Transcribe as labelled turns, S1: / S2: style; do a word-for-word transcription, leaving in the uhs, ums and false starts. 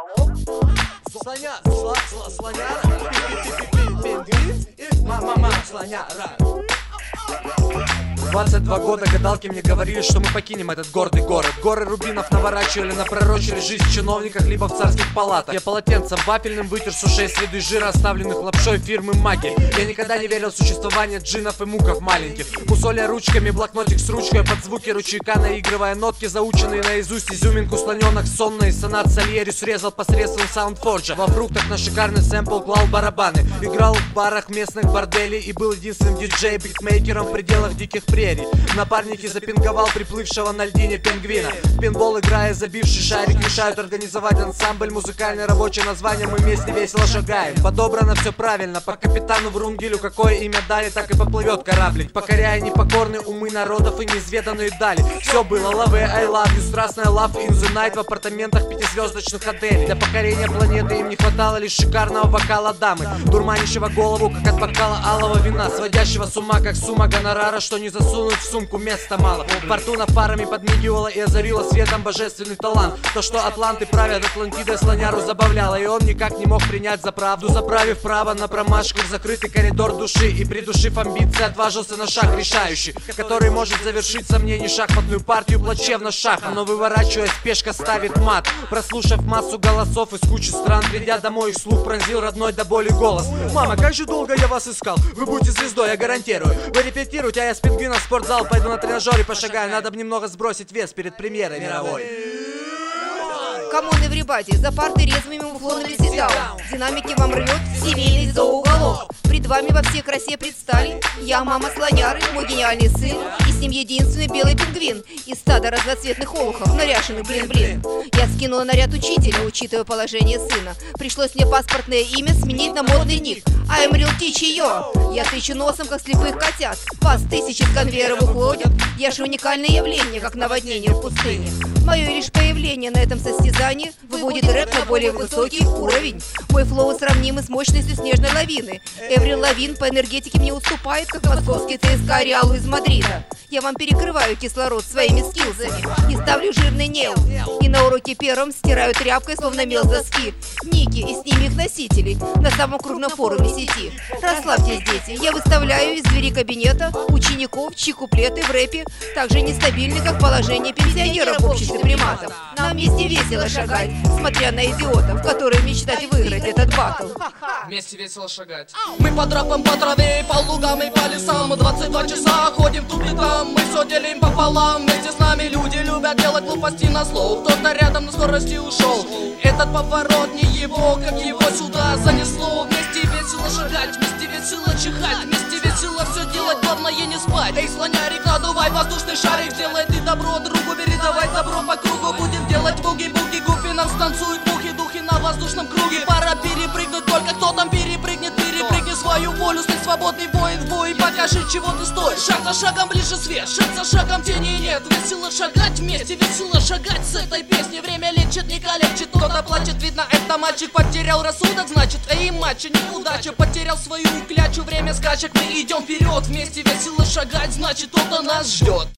S1: Слоня, сла, сла, слоняра, пингвин и мама слоняра. двадцать два года гадалки мне говорили, что мы покинем этот гордый город. Горы рубинов наворачивали, напророчили жизнь в чиновниках, либо в царских палатах. Я полотенцем вафельным вытер с ушей следы жира, оставленных лапшой фирмы Маги. Я никогда не верил в существование джинов и муков маленьких. Мусоля ручками, блокнотик с ручкой, под звуки ручейка наигрывая нотки, заученные наизусть. Изюминку слоненок сонный, сонат Сальери срезал посредством саундфорджа. Во фруктах на шикарный сэмпл клал барабаны. Играл в барах местных борделей и был единственным диджей-битмейкером в пределах диких прерий. Напарники запинговал приплывшего на льдине пингвина. Пинбол, играя забивший шарик, решают организовать ансамбль. Музыкальное рабочее название, мы вместе весело шагаем. Подобрано все правильно, по капитану Врунгелю какое имя дали, так и поплывет кораблик, покоряя непокорные умы народов и неизведанные дали. Все было love, I love you, страстная love in the night в апартаментах пятизвездочных отелей. Для покорения планеты им не хватало лишь шикарного вокала дамы, дурманящего голову, как от бокала алого вина, сводящего с ума, как сумма гонорара, что не засунуть в сумку места мало. Фортуна парами подмигивала и озарила светом божественный талант. То, что атланты правят Атлантидой, слоняру забавляло, и он никак не мог принять за правду. Заправив право на промашку в закрытый коридор души и придушив амбиции, отважился на шаг решающий, который может завершить сомнений шахматную партию плачевно шахом. Но выворачиваясь, пешка ставит мат. Прослушав массу голосов из кучи стран, придя домой, их слух пронзил родной до боли голос: мама, как же долго я вас искал, вы будете звездой, я гарантирую. Вы репетируете, а я с пингвином в спортзал пойду на тренажере пошагаю. Надо бы немного сбросить вес перед премьерой мировой.
S2: Камон, everybody, за партой резвыми муфлонами сидаун. Динамики вам рвет семейный за уголок. Пред вами во всей красе предстали я, мама слоняры, мой гениальный сын, и с ним единственный белый пингвин из стада разноцветных олухов, наряшенных блин-блин. Я скинула наряд учителя, учитывая положение сына. Пришлось мне паспортное имя сменить на модный ник. I'm real teacher, yo. Я тычу носом, как слепых котят. Вас тысячи с конвейеров уходят. Я же уникальное явление, как наводнение в пустыне. Мое лишь появление на этом состязании выводит рэп на более высокий уровень. Мой флоу сравнимый с мощностью снежной лавины. Эврил Лавин по энергетике мне уступает, как московский ЦСКА Реалу из Мадрида. Я вам перекрываю кислород своими скилзами и ставлю жирный нейл. И на уроке первом стираю тряпкой, словно мел доски, ники и с ними их носителей на самом крупном форуме сети. Расслабьтесь, дети, я выставляю из двери кабинета учеников, чьи куплеты в рэпе так же нестабильны, как положение пенсионеров в обществе приматов. Нам вместе весело шагать, смотря на идиотов, которые мечтают выиграть этот баттл.
S3: Вместе весело шагать. Мы по тропам, по траве, по лугам и по лесам. Мы двадцать два часа ходим тут и там. Мы все делим пополам. Вместе с нами люди любят делать глупости на слов. Кто-то рядом на скорости ушел. Этот поворот не его, как его сюда занесло. Вместе весело шагать, вместе весело чихать, вместе весело все делать, главное не спать. Эй, слонярик, надувай воздушный шарик, сделай ты добро другу, передавай добро по кругу. Будем делать буги-буги, гуфи нам станцуют мухи, духи на воздушном круге. Пора перепрыгнуть, только кто там перепрыгнет, перепрыгни свою волю, стань свободный воин в бой, покажи, чего ты стоишь. Шаг за шагом ближе свет, шаг за шагом тени нет. Весело шагать вместе, весело шагать с этой песни. Время лечит, не калечит, кто-то плачет, видно, это мальчик потерял рассудок, значит, эй, мачо, неудача, потерял свою клячу, время скачек, мы идем вперед, вместе весело шагать, значит, кто-то нас ждет.